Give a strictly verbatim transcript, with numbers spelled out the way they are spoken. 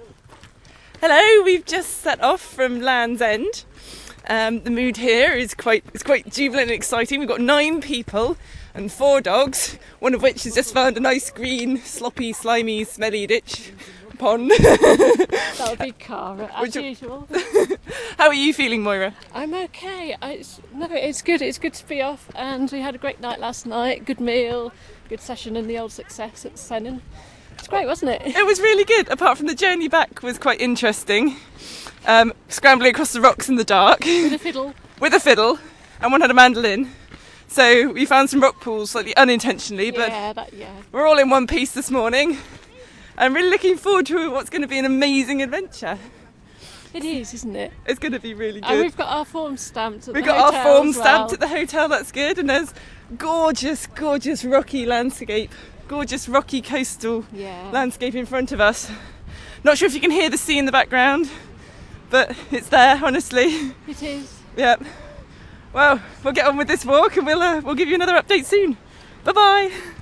Hello, we've just set off from Land's End. Um, the mood here is quite it's quite jubilant and exciting. We've got nine people and four dogs, one of which has just found a nice green, sloppy, slimy, smelly ditch pond. That would be Cara, as Which- usual. How are you feeling, Moira? I'm okay. I, it's, no, it's good. It's good to be off, and we had a great night last night. Good meal, good session in the old Success at Sennen. It's great, wasn't it? It was really good, apart from the journey back was quite interesting. Um, scrambling across the rocks in the dark With a fiddle. with a fiddle, and one had a mandolin. So we found some rock pools slightly unintentionally, but Yeah, that, yeah. we're all in one piece this morning. I'm really looking forward to what's going to be an amazing adventure. It is, isn't it? It's going to be really And good. we've got our form stamped at We've the got our hotel form as well. stamped at the hotel, that's good. And there's gorgeous, gorgeous rocky landscape, gorgeous rocky coastal Yeah. landscape in front of us. Not sure if you can hear the sea in the background, but it's there, honestly. It is. Yep. Well, we'll get on with this walk and we'll, uh, we'll give you another update soon. Bye-bye.